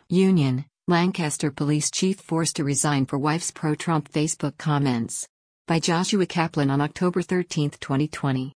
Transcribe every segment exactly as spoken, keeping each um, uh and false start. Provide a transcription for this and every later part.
Union, Lancaster Police Chief forced to resign for wife's pro-Trump Facebook comments. By Joshua Kaplan on October thirteenth, twenty twenty.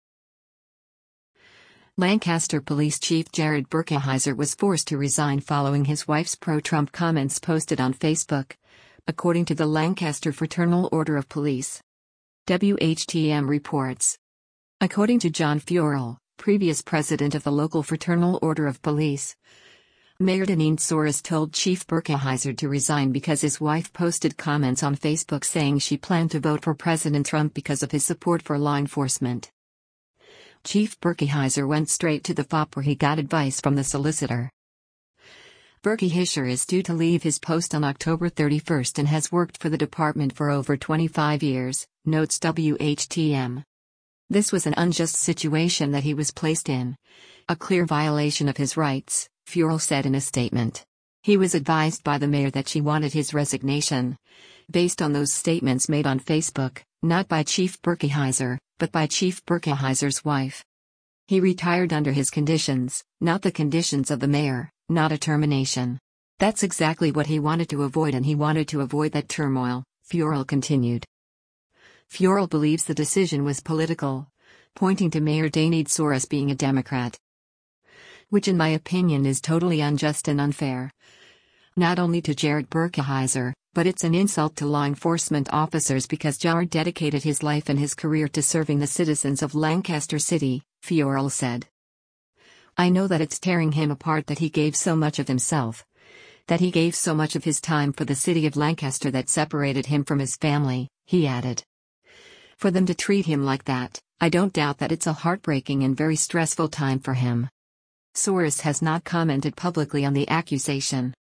Lancaster Police Chief Jared Burkeheiser was forced to resign following his wife's pro-Trump comments posted on Facebook, according to the Lancaster Fraternal Order of Police. W H T M reports. According to John Furel, previous president of the local Fraternal Order of Police, Mayor Deneen Soros told Chief Burkeheiser to resign because his wife posted comments on Facebook saying she planned to vote for President Trump because of his support for law enforcement. Chief Burkeheiser went straight to the F O P where he got advice from the solicitor. Burkeheiser is due to leave his post on October thirty-first and has worked for the department for over twenty-five years, notes W H T M. This was an unjust situation that he was placed in, a clear violation of his rights, Furel said in a statement. He was advised by the mayor that she wanted his resignation, based on those statements made on Facebook, not by Chief Burkeheiser, but by Chief Burkeheiser's wife. He retired under his conditions, not the conditions of the mayor, not a termination. That's exactly what he wanted to avoid, and he wanted to avoid that turmoil, Furel continued. Furel believes the decision was political, pointing to Mayor Deneen Soros being a Democrat, which in my opinion is totally unjust and unfair. Not only to Jared Burkeheiser, but it's an insult to law enforcement officers because Jared dedicated his life and his career to serving the citizens of Lancaster City, Furel said. I know that it's tearing him apart that he gave so much of himself, that he gave so much of his time for the city of Lancaster that separated him from his family, he added. For them to treat him like that, I don't doubt that it's a heartbreaking and very stressful time for him. Soros has not commented publicly on the accusation.